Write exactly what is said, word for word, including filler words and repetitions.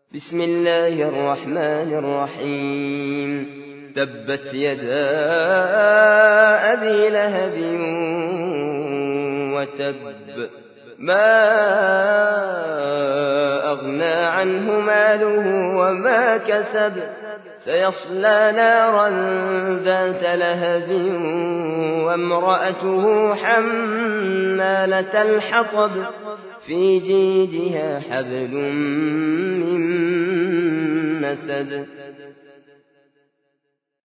بسم الله الرحمن الرحيم تبت يدا أبي لهب وتب ما أغنى عنه ماله وما كسب سيصلى نارا ذات لهب وامرأته حمالة الحطب في جيدها حبل من مسد